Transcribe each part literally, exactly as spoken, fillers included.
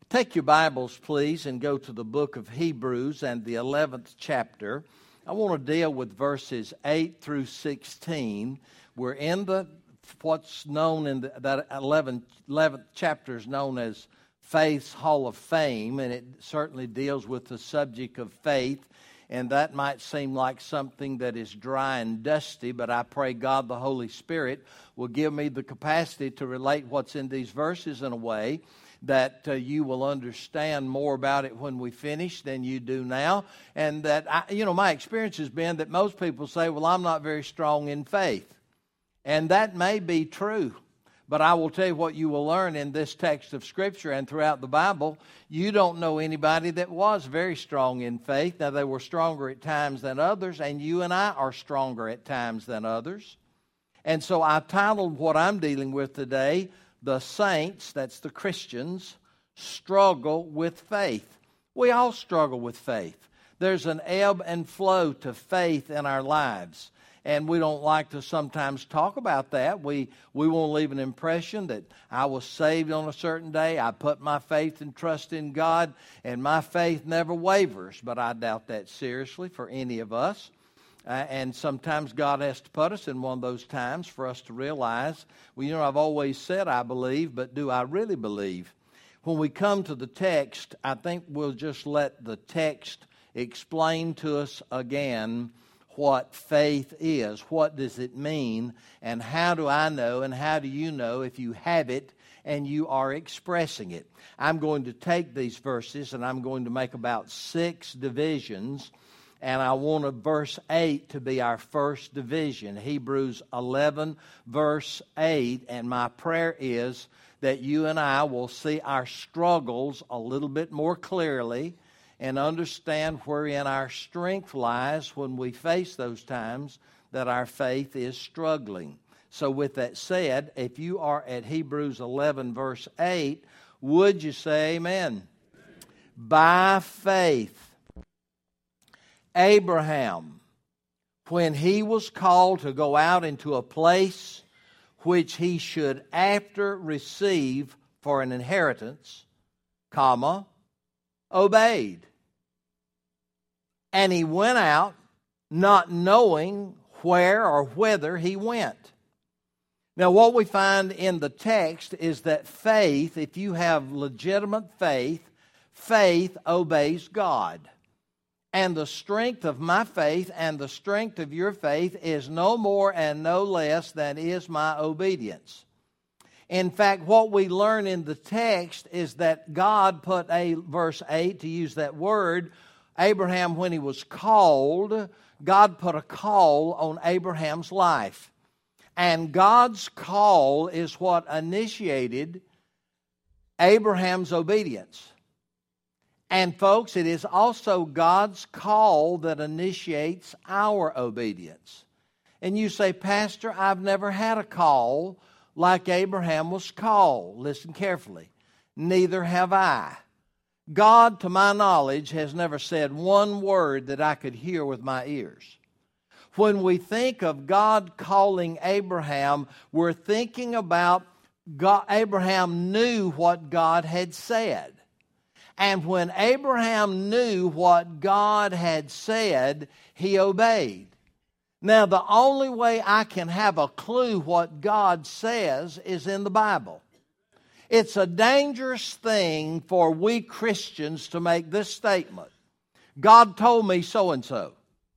Take your Bibles, please, and go to the book of Hebrews and the eleventh chapter. I want to deal with verses eight through sixteen. We're in the what's known in the, that eleventh, eleventh chapter is known as Faith's Hall of Fame, and it certainly deals with the subject of faith. And that might seem like something that is dry and dusty, but I pray God the Holy Spirit will give me the capacity to relate what's in these verses in a way that uh, you will understand more about it when we finish than you do now. And that, I, you know, my experience has been that most people say, well, I'm not very strong in faith. And that may be true. But I will tell you what you will learn in this text of Scripture and throughout the Bible. You don't know anybody that was very strong in faith. Now, they were stronger at times than others, and you and I are stronger at times than others. And so I titled what I'm dealing with today, The Saints, that's the Christians, Struggle with Faith. We all struggle with faith. There's an ebb and flow to faith in our lives. And we don't like to sometimes talk about that. We we won't leave an impression that I was saved on a certain day. I put my faith and trust in God, and my faith never wavers. But I doubt that seriously for any of us. Uh, and sometimes God has to put us in one of those times for us to realize, well, you know, I've always said I believe, but do I really believe? When we come to the text, I think we'll just let the text explain to us again what faith is. What does it mean? And how do I know and how do you know if you have it and you are expressing it? I'm going to take these verses and I'm going to make about six divisions. And I want a verse eight to be our first division. Hebrews eleven verse eight. And my prayer is that you and I will see our struggles a little bit more clearly and understand wherein our strength lies when we face those times that our faith is struggling. So with that said, if you are at Hebrews eleven verse eight, would you say amen? By faith, Abraham, when he was called to go out into a place which he should after receive for an inheritance, comma, obeyed. And he went out not knowing where or whither he went. Now, what we find in the text is that faith, if you have legitimate faith, faith obeys God. And the strength of my faith and the strength of your faith is no more and no less than is my obedience. In fact, what we learn in the text is that God put a, verse eight, to use that word, Abraham, when he was called, God put a call on Abraham's life. And God's call is what initiated Abraham's obedience. And folks, it is also God's call that initiates our obedience. And you say, Pastor, I've never had a call like Abraham was called. Listen carefully. Neither have I. God, to my knowledge, has never said one word that I could hear with my ears. When we think of God calling Abraham, we're thinking about God. Abraham knew what God had said. And when Abraham knew what God had said, he obeyed. Now, the only way I can have a clue what God says is in the Bible. It's a dangerous thing for we Christians to make this statement. God told me so-and-so.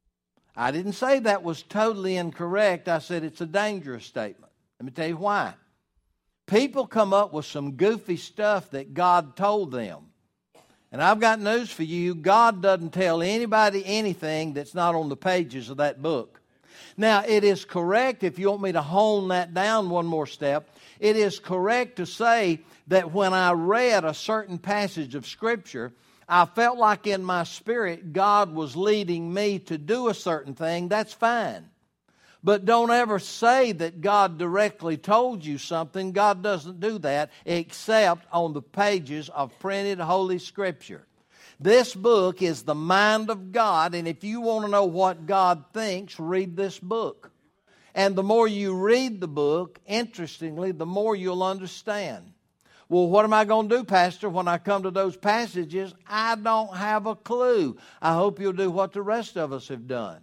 I didn't say that was totally incorrect. I said it's a dangerous statement. Let me tell you why. People come up with some goofy stuff that God told them. And I've got news for you. God doesn't tell anybody anything that's not on the pages of that book. Now, it is correct, if you want me to hone that down one more step, it is correct to say that when I read a certain passage of Scripture, I felt like in my spirit God was leading me to do a certain thing. That's fine. But don't ever say that God directly told you something. God doesn't do that except on the pages of printed Holy Scripture. This book is the mind of God, and if you want to know what God thinks, read this book. And the more you read the book, interestingly, the more you'll understand. Well, what am I going to do, Pastor, when I come to those passages? I don't have a clue. I hope you'll do what the rest of us have done.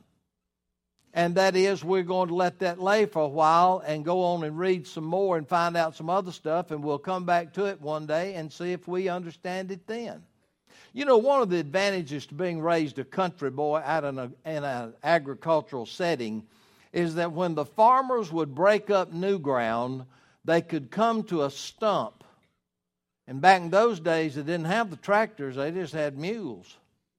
And that is, we're going to let that lay for a while and go on and read some more and find out some other stuff, and we'll come back to it one day and see if we understand it then. You know, one of the advantages to being raised a country boy out in, a, in an agricultural setting is that when the farmers would break up new ground, they could come to a stump. And back in those days, they didn't have the tractors, they just had mules.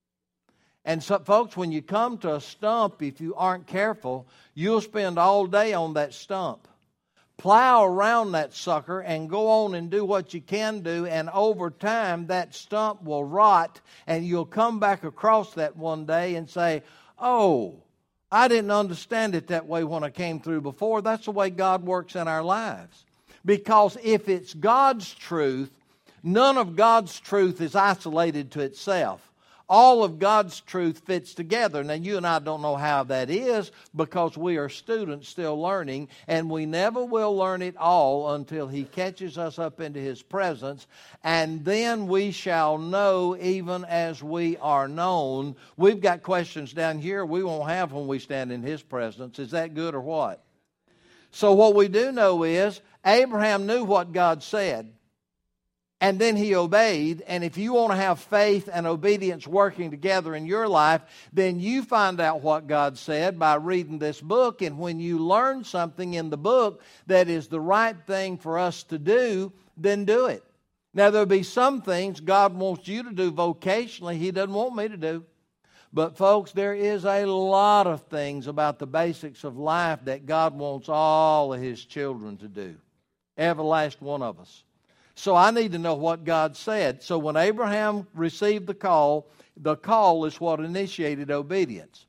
And so, folks, when you come to a stump, if you aren't careful, you'll spend all day on that stump. Plow around that sucker and go on and do what you can do, and over time that stump will rot, and you'll come back across that one day and say, oh, I didn't understand it that way when I came through before. That's the way God works in our lives. Because if it's God's truth, none of God's truth is isolated to itself. All of God's truth fits together. Now, you and I don't know how that is because we are students still learning, and we never will learn it all until He catches us up into His presence, and then we shall know even as we are known. We've got questions down here we won't have when we stand in His presence. Is that good or what? So what we do know is Abraham knew what God said. And then he obeyed, and if you want to have faith and obedience working together in your life, then you find out what God said by reading this book, and when you learn something in the book that is the right thing for us to do, then do it. Now, there'll be some things God wants you to do vocationally He doesn't want me to do. But folks, there is a lot of things about the basics of life that God wants all of His children to do. Every last one of us. So I need to know what God said. So when Abraham received the call, the call is what initiated obedience.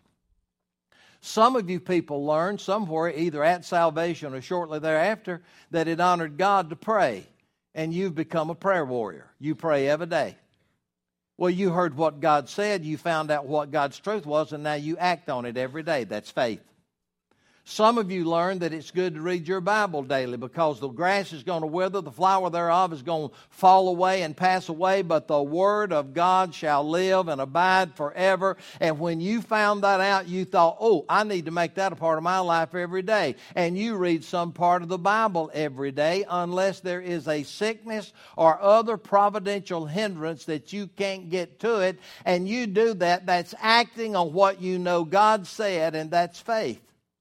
Some of you people learned somewhere, either at salvation or shortly thereafter, that it honored God to pray. And you've become a prayer warrior. You pray every day. Well, you heard what God said, you found out what God's truth was, and now you act on it every day. That's faith. Some of you learned that it's good to read your Bible daily because the grass is going to wither, the flower thereof is going to fall away and pass away, but the Word of God shall live and abide forever. And when you found that out, you thought, oh, I need to make that a part of my life every day. And you read some part of the Bible every day unless there is a sickness or other providential hindrance that you can't get to it. And you do that, that's acting on what you know God said, and that's faith.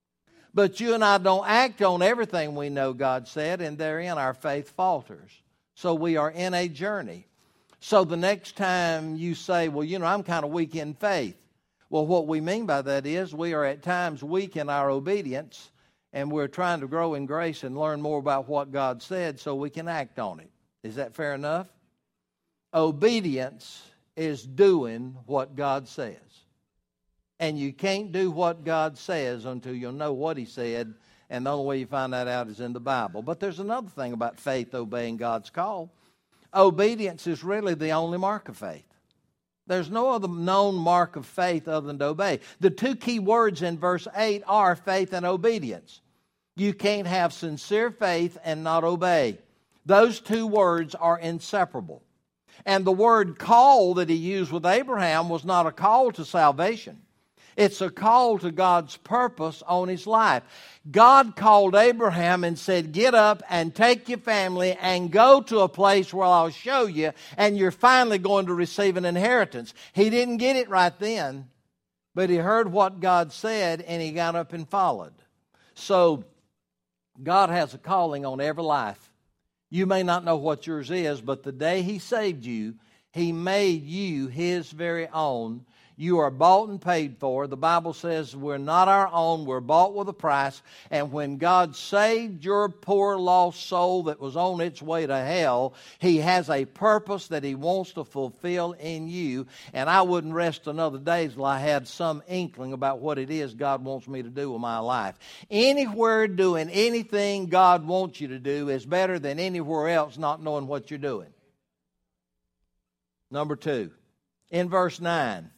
But you and I don't act on everything we know God said, and therein our faith falters. So we are in a journey. So the next time you say, well, you know, I'm kind of weak in faith. Well, what we mean by that is we are at times weak in our obedience, and we're trying to grow in grace and learn more about what God said so we can act on it. Is that fair enough? Obedience is doing what God says. And you can't do what God says until you know what He said, and the only way you find that out is in the Bible. But there's another thing about faith obeying God's call. Obedience is really the only mark of faith. There's no other known mark of faith other than to obey. The two key words in verse eight are faith and obedience. You can't have sincere faith and not obey. Those two words are inseparable. And the word call that He used with Abraham was not a call to salvation. It's a call to God's purpose on his life. God called Abraham and said, get up and take your family and go to a place where I'll show you, and you're finally going to receive an inheritance. He didn't get it right then, but he heard what God said and he got up and followed. So God has a calling on every life. You may not know what yours is, but the day He saved you, He made you His very own. You are bought and paid for. The Bible says we're not our own. We're bought with a price. And when God saved your poor lost soul that was on its way to hell, He has a purpose that He wants to fulfill in you. And I wouldn't rest another day until I had some inkling about what it is God wants me to do with my life. Anywhere doing anything God wants you to do is better than anywhere else not knowing what you're doing. Number two, in verse nine.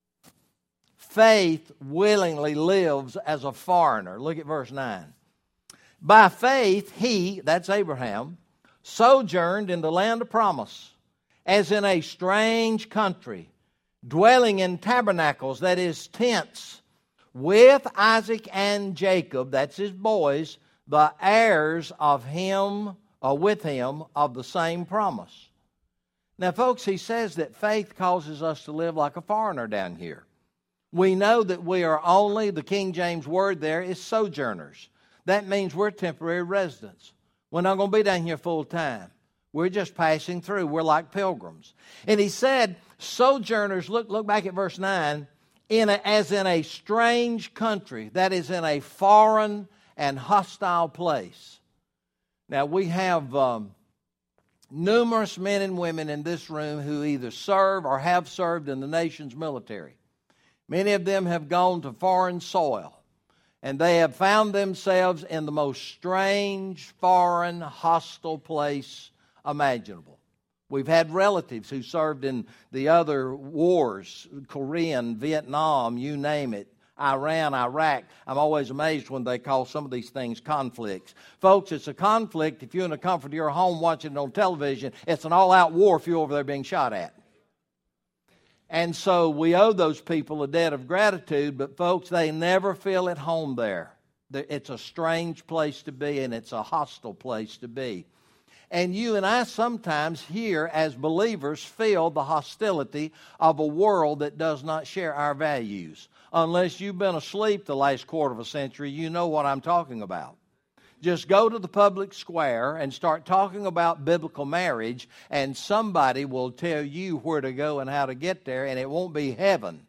Faith willingly lives as a foreigner. Look at verse nine. By faith, he, that's Abraham, sojourned in the land of promise, as in a strange country, dwelling in tabernacles, that is, tents, with Isaac and Jacob, that's his boys, the heirs of him, or with him, of the same promise. Now, folks, he says that faith causes us to live like a foreigner down here. We know that we are only, the King James word there is sojourners. That means we're temporary residents. We're not going to be down here full time. We're just passing through. We're like pilgrims. And he said, sojourners, look, look back at verse nine, in a, as in a strange country, that is in a foreign and hostile place. Now, we have um, numerous men and women in this room who either serve or have served in the nation's military. Many of them have gone to foreign soil, and they have found themselves in the most strange, foreign, hostile place imaginable. We've had relatives who served in the other wars, Korean, Vietnam, you name it, Iran, Iraq. I'm always amazed when they call some of these things conflicts. Folks, it's a conflict if you're in the comfort of your home watching it on television. It's an all-out war if you're over there being shot at. And so we owe those people a debt of gratitude, but folks, they never feel at home there. It's a strange place to be, and it's a hostile place to be. And you and I sometimes here as believers feel the hostility of a world that does not share our values. Unless you've been asleep the last quarter of a century, you know what I'm talking about. Just go to the public square and start talking about biblical marriage, and somebody will tell you where to go and how to get there, and it won't be heaven.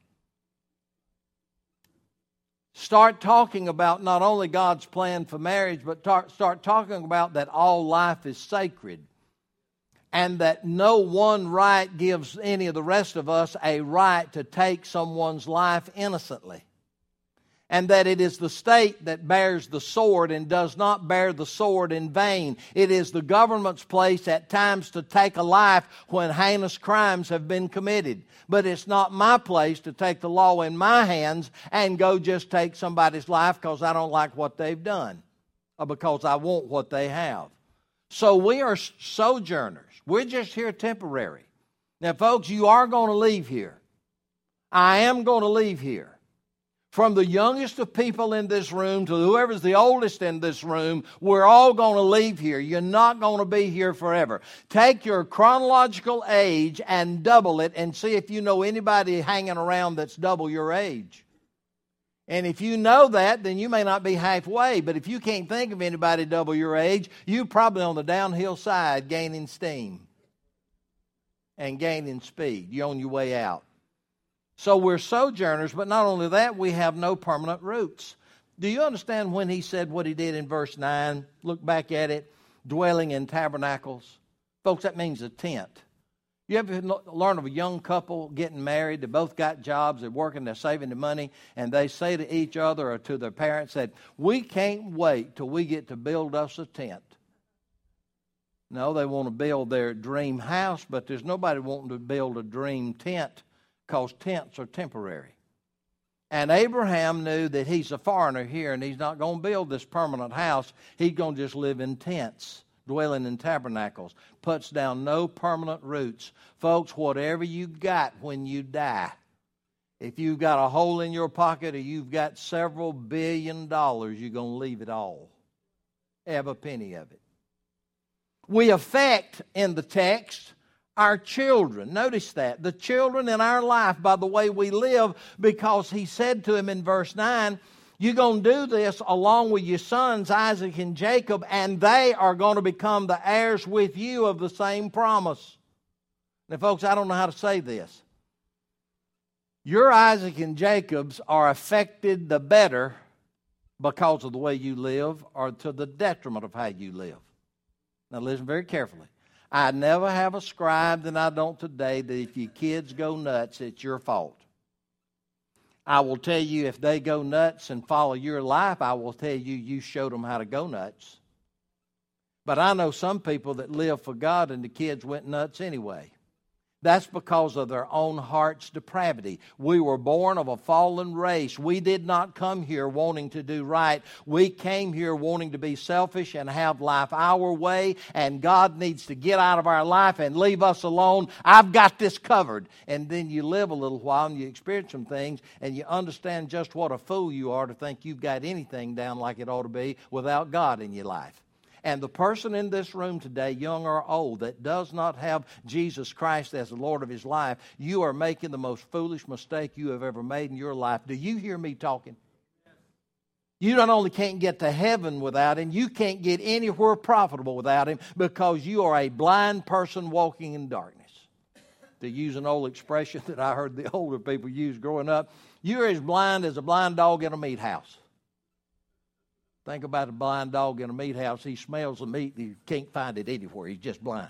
Start talking about not only God's plan for marriage, but tar- start talking about that all life is sacred, and that no one right gives any of the rest of us a right to take someone's life innocently. And that it is the state that bears the sword and does not bear the sword in vain. It is the government's place at times to take a life when heinous crimes have been committed. But it's not my place to take the law in my hands and go just take somebody's life because I don't like what they've done or because I want what they have. So we are sojourners. We're just here temporary. Now, folks, you are going to leave here. I am going to leave here. From the youngest of people in this room to whoever's the oldest in this room, we're all going to leave here. You're not going to be here forever. Take your chronological age and double it and see if you know anybody hanging around that's double your age. And if you know that, then you may not be halfway. But if you can't think of anybody double your age, you're probably on the downhill side gaining steam and gaining speed. You're on your way out. So we're sojourners, but not only that, we have no permanent roots. Do you understand when he said what he did in verse nine? Look back at it. Dwelling in tabernacles. Folks, that means a tent. You ever learn of a young couple getting married? They both got jobs. They're working. They're saving the money. And they say to each other or to their parents that, we can't wait till we get to build us a tent. No, they want to build their dream house, but there's nobody wanting to build a dream tent, because tents are temporary. And Abraham knew that he's a foreigner here and he's not going to build this permanent house. He's going to just live in tents, dwelling in tabernacles. Puts down no permanent roots. Folks, whatever you got when you die, if you've got a hole in your pocket or you've got several billion dollars, you're going to leave it all. Every penny of it. We affect in the text our children. Notice that. The children in our life by the way we live, because he said to him in verse nine, you're going to do this along with your sons, Isaac and Jacob, and they are going to become the heirs with you of the same promise. Now, folks, I don't know how to say this. Your Isaac and Jacobs are affected the better because of the way you live or to the detriment of how you live. Now, listen very carefully. I never have ascribed, and I don't today, that if your kids go nuts, it's your fault. I will tell you if they go nuts and follow your life, I will tell you you showed them how to go nuts. But I know some people that live for God and the kids went nuts anyway. That's because of their own heart's depravity. We were born of a fallen race. We did not come here wanting to do right. We came here wanting to be selfish and have life our way, and God needs to get out of our life and leave us alone. I've got this covered. And then you live a little while and you experience some things and you understand just what a fool you are to think you've got anything down like it ought to be without God in your life. And the person in this room today, young or old, that does not have Jesus Christ as the Lord of his life, you are making the most foolish mistake you have ever made in your life. Do you hear me talking? You not only can't get to heaven without him, you can't get anywhere profitable without him, because you are a blind person walking in darkness. To use an old expression that I heard the older people use growing up, you're as blind as a blind dog in a meat house. Think about a blind dog in a meat house. He smells the meat and he can't find it anywhere. He's just blind.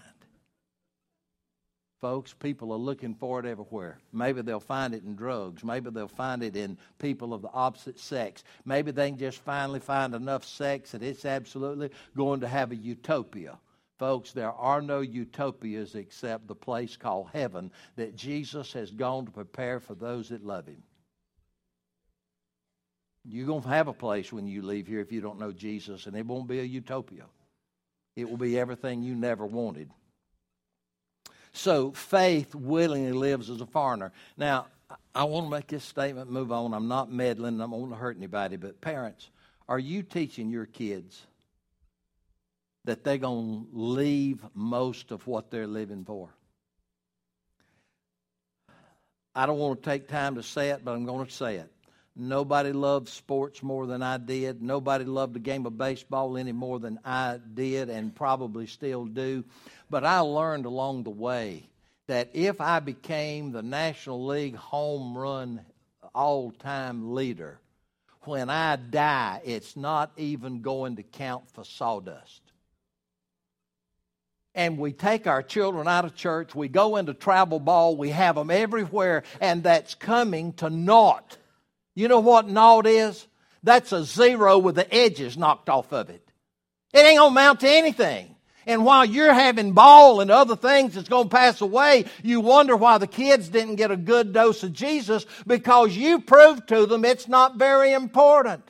Folks, people are looking for it everywhere. Maybe they'll find it in drugs. Maybe they'll find it in people of the opposite sex. Maybe they can just finally find enough sex that it's absolutely going to have a utopia. Folks, there are no utopias except the place called heaven that Jesus has gone to prepare for those that love him. You're going to have a place when you leave here if you don't know Jesus, and it won't be a utopia. It will be everything you never wanted. So faith willingly lives as a foreigner. Now, I want to make this statement, move on. I'm not meddling. I don't want to hurt anybody. But parents, are you teaching your kids that they're going to leave most of what they're living for? I don't want to take time to say it, but I'm going to say it. Nobody loved sports more than I did. Nobody loved the game of baseball any more than I did, and probably still do. But I learned along the way that if I became the National League home run all-time leader, when I die, it's not even going to count for sawdust. And we take our children out of church, we go into travel ball, we have them everywhere, and that's coming to naught. You know what naught is? That's a zero with the edges knocked off of it. It ain't going to amount to anything. And while you're having ball and other things that's going to pass away, you wonder why the kids didn't get a good dose of Jesus, because you proved to them it's not very important.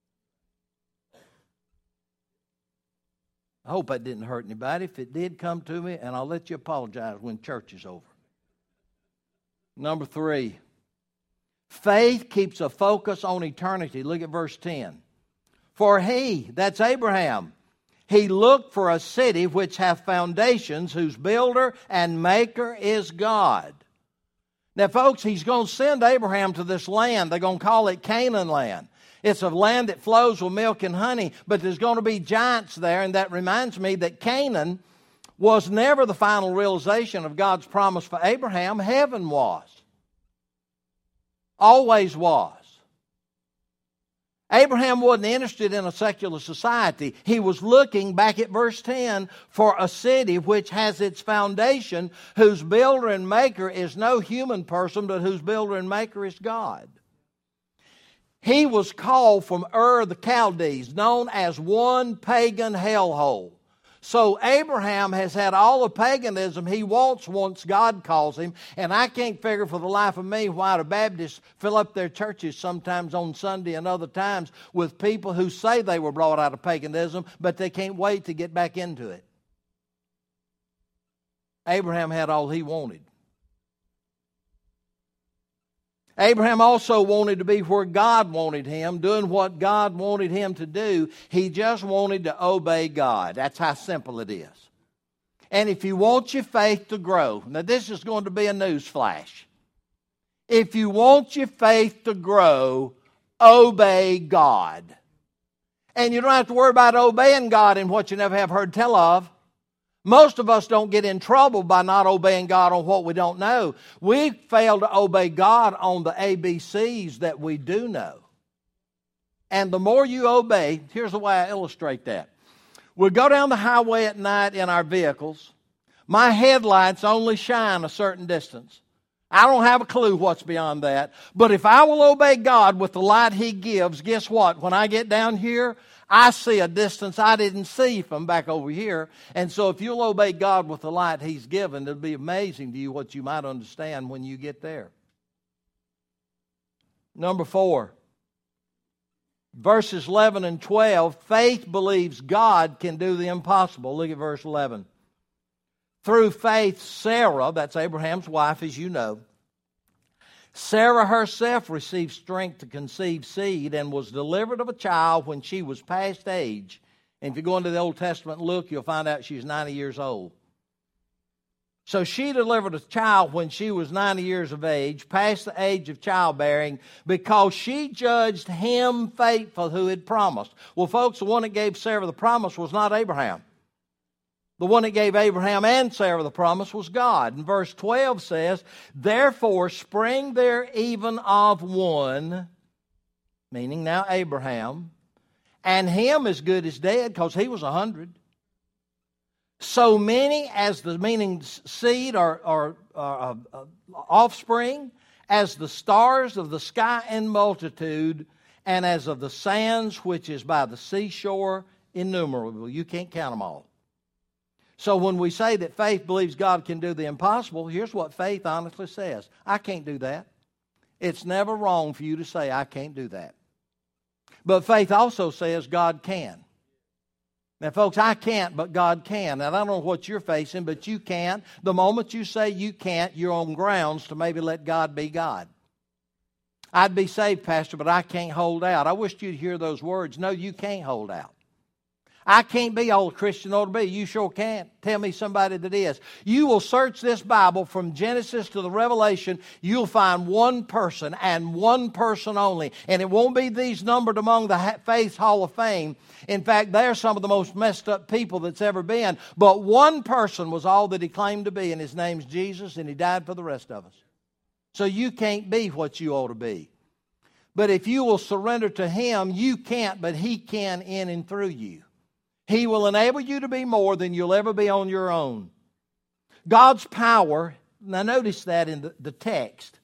I hope that didn't hurt anybody. If it did, come to me, and I'll let you apologize when church is over. Number three. Faith keeps a focus on eternity. Look at verse ten. For he, that's Abraham, he looked for a city which hath foundations, whose builder and maker is God. Now, folks, he's going to send Abraham to this land. They're going to call it Canaan land. It's a land that flows with milk and honey, but there's going to be giants there, and that reminds me that Canaan was never the final realization of God's promise for Abraham. Heaven was. Always was. Abraham wasn't interested in a secular society. He was looking, back at verse ten, for a city which has its foundation, whose builder and maker is no human person, but whose builder and maker is God. He was called from Ur the Chaldees, known as one pagan hellhole. So Abraham has had all the paganism he wants once God calls him. And I can't figure for the life of me why the Baptists fill up their churches sometimes on Sunday and other times with people who say they were brought out of paganism, but they can't wait to get back into it. Abraham had all he wanted. Abraham also wanted to be where God wanted him, doing what God wanted him to do. He just wanted to obey God. That's how simple it is. And if you want your faith to grow, now this is going to be a news flash. If you want your faith to grow, obey God. And you don't have to worry about obeying God in what you never have heard tell of. Most of us don't get in trouble by not obeying God on what we don't know. We fail to obey God on the A B Cs that we do know. And the more you obey, here's the way I illustrate that. We go down the highway at night in our vehicles. My headlights only shine a certain distance. I don't have a clue what's beyond that. But if I will obey God with the light He gives, guess what? When I get down here, I see a distance I didn't see from back over here. And so if you'll obey God with the light He's given, it'll be amazing to you what you might understand when you get there. Number four, verses eleven and twelve, faith believes God can do the impossible. Look at verse eleven. Through faith, Sarah, that's Abraham's wife, as you know, Sarah herself received strength to conceive seed and was delivered of a child when she was past age. And if you go into the Old Testament and look, you'll find out she's ninety years old. So she delivered a child when she was ninety years of age, past the age of childbearing, because she judged him faithful who had promised. Well, folks, the one that gave Sarah the promise was not Abraham. The one that gave Abraham and Sarah the promise was God. And verse twelve says, therefore spring there even of one, meaning now Abraham, and him as good as dead, because he was a hundred. So many as the meaning seed or, or, or uh, offspring, as the stars of the sky in multitude, and as of the sands which is by the seashore innumerable. You can't count them all. So when we say that faith believes God can do the impossible, here's what faith honestly says. I can't do that. It's never wrong for you to say, I can't do that. But faith also says God can. Now, folks, I can't, but God can. And I don't know what you're facing, but you can't. The moment you say you can't, you're on grounds to maybe let God be God. I'd be saved, Pastor, but I can't hold out. I wish you'd hear those words. No, you can't hold out. I can't be all a Christian ought to be. You sure can't. Tell me somebody that is. You will search this Bible from Genesis to the Revelation. You'll find one person and one person only. And it won't be these numbered among the Faith Hall of Fame. In fact, they're some of the most messed up people that's ever been. But one person was all that He claimed to be, and His name's Jesus, and He died for the rest of us. So you can't be what you ought to be. But if you will surrender to Him, you can't, but He can in and through you. He will enable you to be more than you'll ever be on your own. God's power, now notice that in the, the text.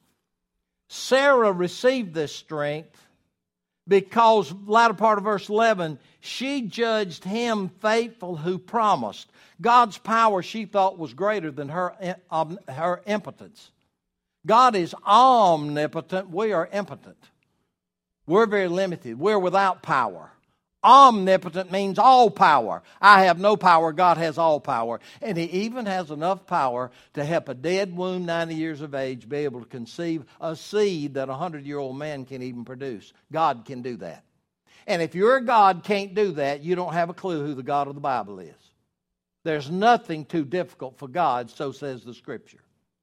Sarah received this strength because, latter part of verse eleven, she judged him faithful who promised. God's power she thought was greater than her, um, her impotence. God is omnipotent. We are impotent. We're very limited. We're without power. Omnipotent means all power. I have no power. God has all power. And He even has enough power to help a dead womb, ninety years of age, be able to conceive a seed that a hundred-year-old man can even produce. God can do that. And if your God can't do that, you don't have a clue who the God of the Bible is. There's nothing too difficult for God, so says the Scripture.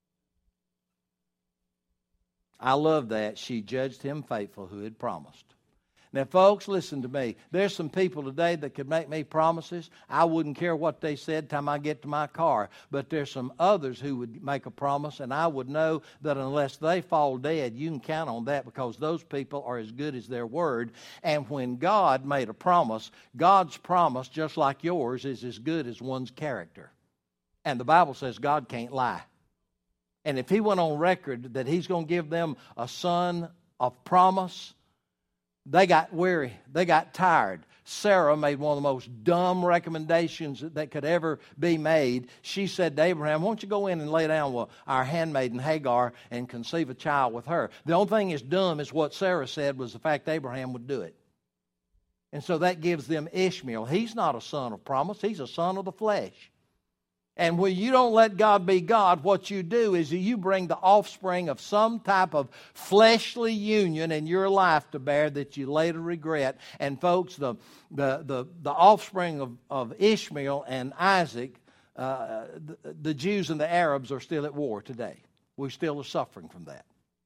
I love that. She judged him faithful who had promised. Now, folks, listen to me. There's some people today that could make me promises. I wouldn't care what they said time I get to my car. But there's some others who would make a promise, and I would know that unless they fall dead, you can count on that because those people are as good as their word. And when God made a promise, God's promise, just like yours, is as good as one's character. And the Bible says God can't lie. And if He went on record that He's going to give them a son of promise, they got weary. They got tired. Sarah made one of the most dumb recommendations that could ever be made. She said to Abraham, won't you go in and lay down with our handmaiden Hagar and conceive a child with her? The only thing that's dumb is what Sarah said was the fact Abraham would do it. And so that gives them Ishmael. He's not a son of promise. He's a son of the flesh. And when you don't let God be God, what you do is you bring the offspring of some type of fleshly union in your life to bear that you later regret. And folks, the the the, the offspring of, of Ishmael and Isaac, uh, the, the Jews and the Arabs are still at war today. We still are suffering from that.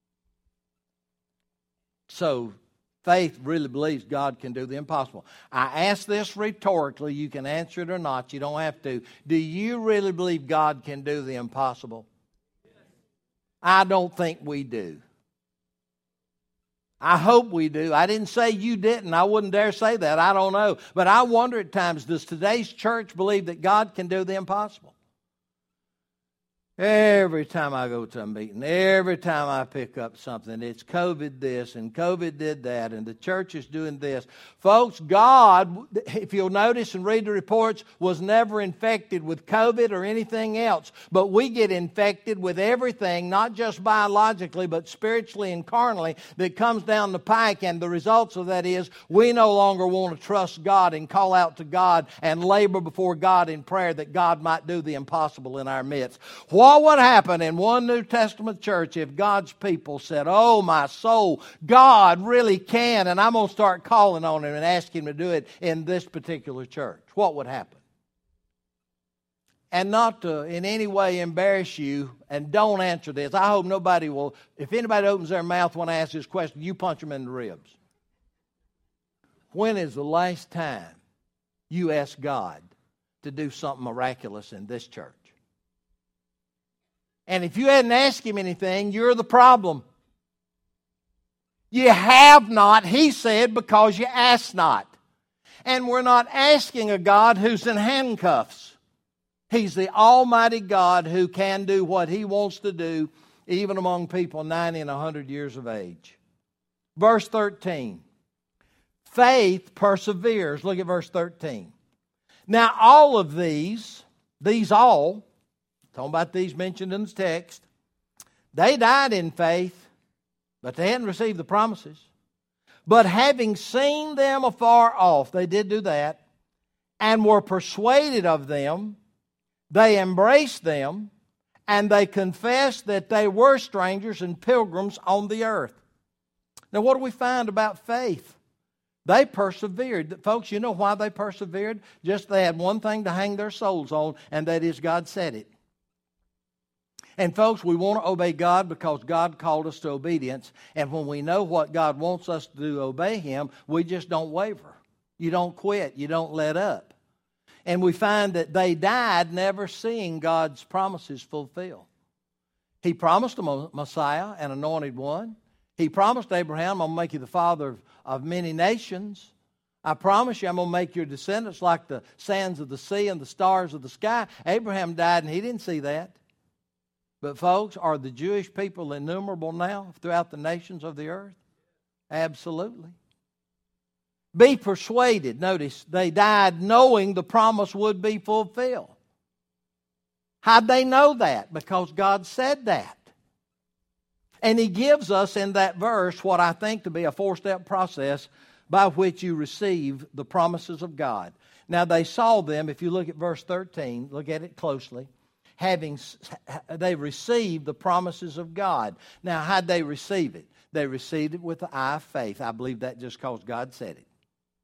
So faith really believes God can do the impossible. I ask this rhetorically. You can answer it or not. You don't have to. Do you really believe God can do the impossible? I don't think we do. I hope we do. I didn't say you didn't. I wouldn't dare say that. I don't know. But I wonder at times, does today's church believe that God can do the impossible? Every time I go to a meeting, every time I pick up something, it's COVID this and COVID did that and the church is doing this. Folks, God, if you'll notice and read the reports, was never infected with COVID or anything else. But we get infected with everything, not just biologically, but spiritually and carnally that comes down the pike. And the results of that is we no longer want to trust God and call out to God and labor before God in prayer that God might do the impossible in our midst. What would happen in one New Testament church if God's people said, oh, my soul, God really can, and I'm going to start calling on Him and asking Him to do it in this particular church? What would happen? And not to in any way embarrass you, and don't answer this. I hope nobody will, if anybody opens their mouth when I ask this question, you punch them in the ribs. When is the last time you asked God to do something miraculous in this church? And if you hadn't asked Him anything, you're the problem. You have not, He said, because you asked not. And we're not asking a God who's in handcuffs. He's the Almighty God who can do what He wants to do, even among people ninety and one hundred years of age. Verse thirteen. Faith perseveres. Look at verse thirteen. Now all of these, these all, talking about these mentioned in the text, they died in faith, but they hadn't received the promises. But having seen them afar off, they did do that, and were persuaded of them, they embraced them, and they confessed that they were strangers and pilgrims on the earth. Now, what do we find about faith? They persevered. Folks, you know why they persevered? Just they had one thing to hang their souls on, and that is God said it. And folks, we want to obey God because God called us to obedience. And when we know what God wants us to do, obey Him, we just don't waver. You don't quit. You don't let up. And we find that they died never seeing God's promises fulfilled. He promised them a Messiah, an anointed one. He promised Abraham, I'm going to make you the father of, of many nations. I promise you, I'm going to make your descendants like the sands of the sea and the stars of the sky. Abraham died and he didn't see that. But folks, are the Jewish people innumerable now throughout the nations of the earth? Absolutely. Be persuaded. Notice, they died knowing the promise would be fulfilled. How'd they know that? Because God said that. And He gives us in that verse what I think to be a four-step process by which you receive the promises of God. Now they saw them, if you look at verse thirteen, look at it closely. Having, they received the promises of God. Now, how'd they receive it? They received it with the eye of faith. I believe that just because God said it.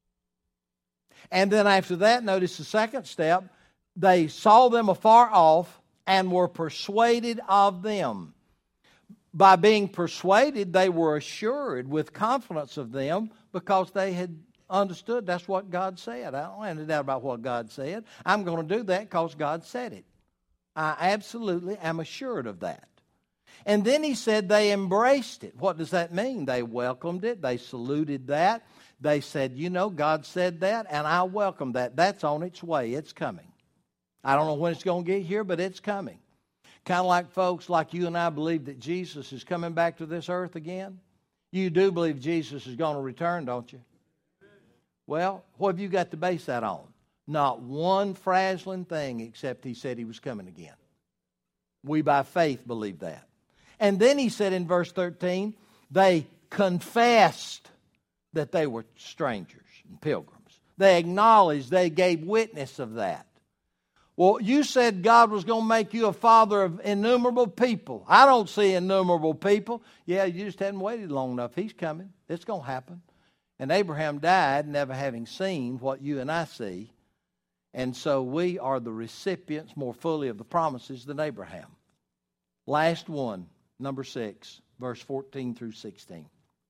And then after that, notice the second step. They saw them afar off and were persuaded of them. By being persuaded, they were assured with confidence of them because they had understood that's what God said. I don't have any doubt about what God said. I'm going to do that because God said it. I absolutely am assured of that. And then he said they embraced it. What does that mean? They welcomed it. They saluted that. They said, you know, God said that, and I welcome that. That's on its way. It's coming. I don't know when it's going to get here, but it's coming. Kind of like folks like you and I believe that Jesus is coming back to this earth again. You do believe Jesus is going to return, don't you? Well, what have you got to base that on? Not one frazzling thing except He said He was coming again. We by faith believe that. And then he said in verse thirteen, they confessed that they were strangers and pilgrims. They acknowledged, they gave witness of that. Well, you said God was going to make you a father of innumerable people. I don't see innumerable people. Yeah, you just hadn't waited long enough. He's coming. It's going to happen. And Abraham died never having seen what you and I see. And so we are the recipients more fully of the promises than Abraham. Last one, number six, verse fourteen through sixteen.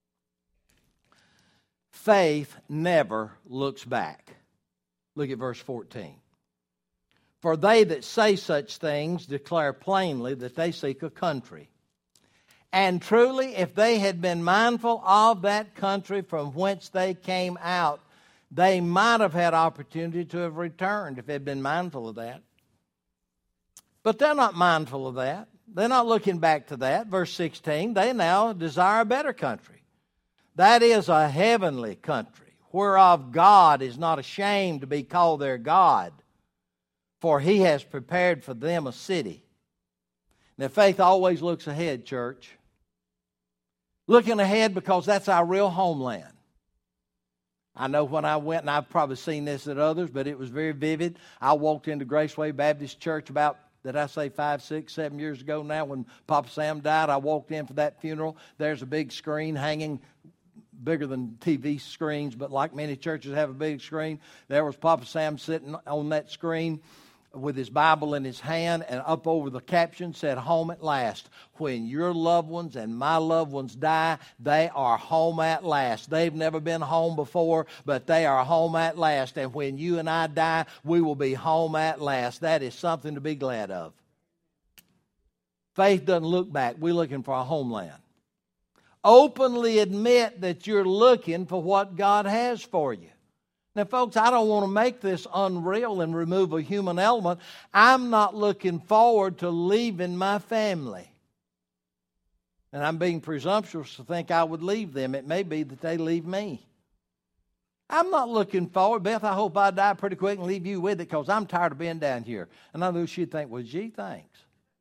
Faith never looks back. Look at verse fourteen. For they that say such things declare plainly that they seek a country. And truly, if they had been mindful of that country from whence they came out, they might have had opportunity to have returned if they'd been mindful of that. But they're not mindful of that. They're not looking back to that. Verse sixteen, they now desire a better country. That is a heavenly country, whereof God is not ashamed to be called their God, for he has prepared for them a city. Now, faith always looks ahead, church. Looking ahead because that's our real homeland. I know when I went, and I've probably seen this at others, but it was very vivid. I walked into Graceway Baptist Church about, did I say five, six, seven years ago now when Papa Sam died? I walked in for that funeral. There's a big screen hanging, bigger than T V screens, but like many churches have a big screen. There was Papa Sam sitting on that screen with his Bible in his hand, and up over the caption said, "Home at last." When your loved ones and my loved ones die, they are home at last. They've never been home before, but they are home at last. And when you and I die, we will be home at last. That is something to be glad of. Faith doesn't look back. We're looking for a homeland. Openly admit that you're looking for what God has for you. Now, folks, I don't want to make this unreal and remove a human element. I'm not looking forward to leaving my family. And I'm being presumptuous to think I would leave them. It may be that they leave me. I'm not looking forward. Beth, I hope I die pretty quick and leave you with it because I'm tired of being down here. And I knew she'd think, well, gee, thanks.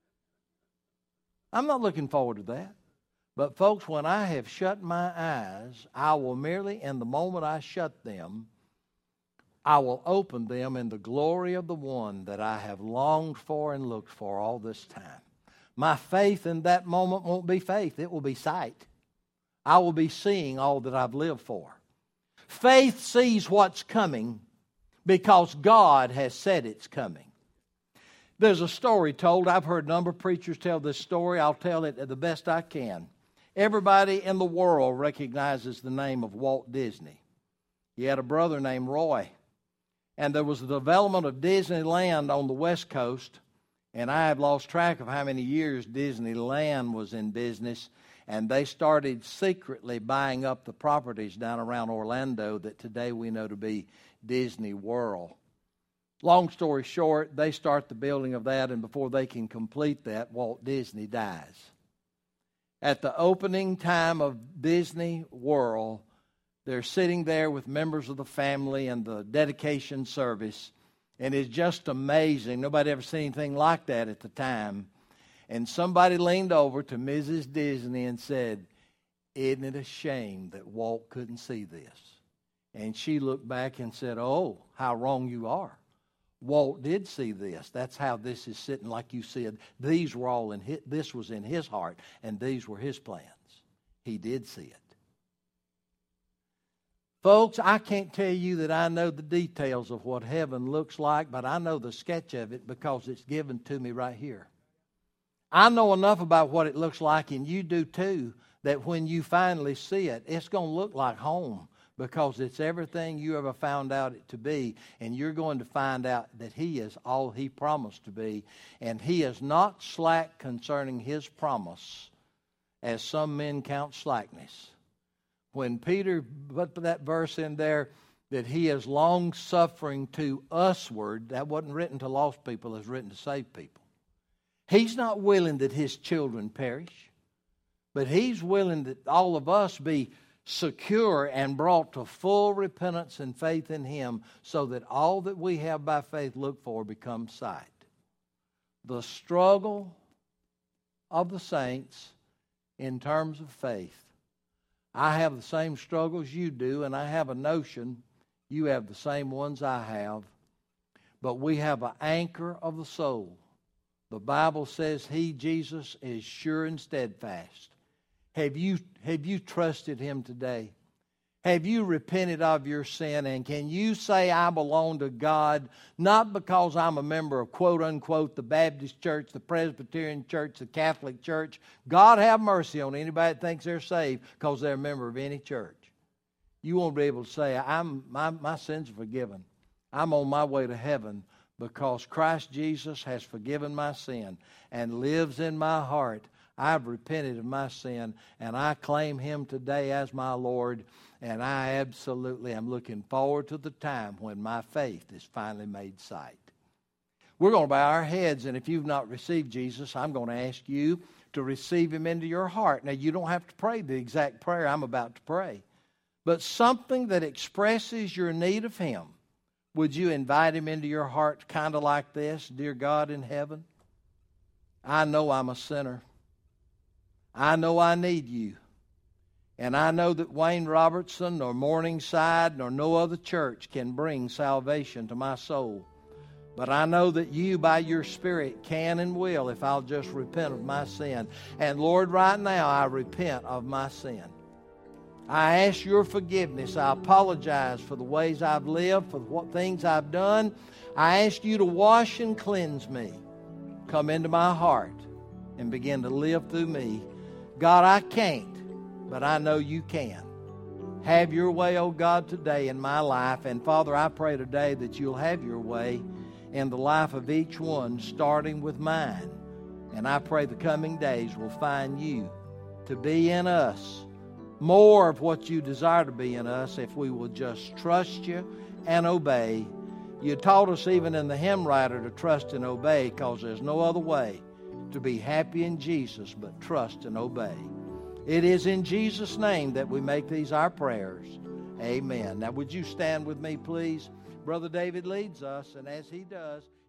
I'm not looking forward to that. But, folks, when I have shut my eyes, I will merely, in the moment I shut them, I will open them in the glory of the one that I have longed for and looked for all this time. My faith in that moment won't be faith. It will be sight. I will be seeing all that I've lived for. Faith sees what's coming because God has said it's coming. There's a story told. I've heard a number of preachers tell this story. I'll tell it the best I can. Everybody in the world recognizes the name of Walt Disney. He had a brother named Roy. And there was the development of Disneyland on the West Coast. And I have lost track of how many years Disneyland was in business. And they started secretly buying up the properties down around Orlando that today we know to be Disney World. Long story short, they start the building of that, and before they can complete that, Walt Disney dies. At the opening time of Disney World, they're sitting there with members of the family and the dedication service, and it's just amazing. Nobody ever seen anything like that at the time. And somebody leaned over to Missus Disney and said, "Isn't it a shame that Walt couldn't see this?" And she looked back and said, "Oh, how wrong you are. Walt did see this. That's how this is sitting like you said. These were all in his, this was in his heart, and these were his plans. He did see it." Folks, I can't tell you that I know the details of what heaven looks like, but I know the sketch of it because it's given to me right here. I know enough about what it looks like, and you do too, that when you finally see it, it's going to look like home because it's everything you ever found out it to be, and you're going to find out that He is all He promised to be, and He is not slack concerning His promise, as some men count slackness. When Peter put that verse in there, that He is long-suffering to usward, that wasn't written to lost people, it's written to saved people. He's not willing that His children perish, but He's willing that all of us be secure and brought to full repentance and faith in Him so that all that we have by faith look for becomes sight. The struggle of the saints in terms of faith. I have the same struggles you do, and I have a notion you have the same ones I have. But we have an anchor of the soul. The Bible says He, Jesus, is sure and steadfast. Have you, have you trusted Him today? Have you repented of your sin? And can you say, "I belong to God," not because I'm a member of, quote unquote, the Baptist church, the Presbyterian church, the Catholic church. God have mercy on anybody that thinks they're saved because they're a member of any church. You won't be able to say, I'm, my, my sins are forgiven. I'm on my way to heaven because Christ Jesus has forgiven my sin and lives in my heart. I've repented of my sin, and I claim Him today as my Lord, and I absolutely am looking forward to the time when my faith is finally made sight. We're going to bow our heads, and if you've not received Jesus, I'm going to ask you to receive him into your heart. Now, you don't have to pray the exact prayer I'm about to pray, but something that expresses your need of him. Would you invite him into your heart kind of like this? Dear God in heaven, I know I'm a sinner. I know I need you. And I know that Wayne Robertson nor Morningside nor no other church can bring salvation to my soul. But I know that you, by your Spirit, can and will if I'll just repent of my sin. And Lord, right now, I repent of my sin. I ask your forgiveness. I apologize for the ways I've lived, for what things I've done. I ask you to wash and cleanse me. Come into my heart and begin to live through me. God, I can't, but I know you can. Have your way, oh God, today in my life. And Father, I pray today that you'll have your way in the life of each one, starting with mine. And I pray the coming days will find you to be in us more of what you desire to be in us if we will just trust you and obey. You taught us even in the hymn writer to trust and obey, because there's no other way to be happy in Jesus but trust and obey. It is in Jesus' name that we make these our prayers. Amen. Now would you stand with me, please? Brother David leads us, and as he does,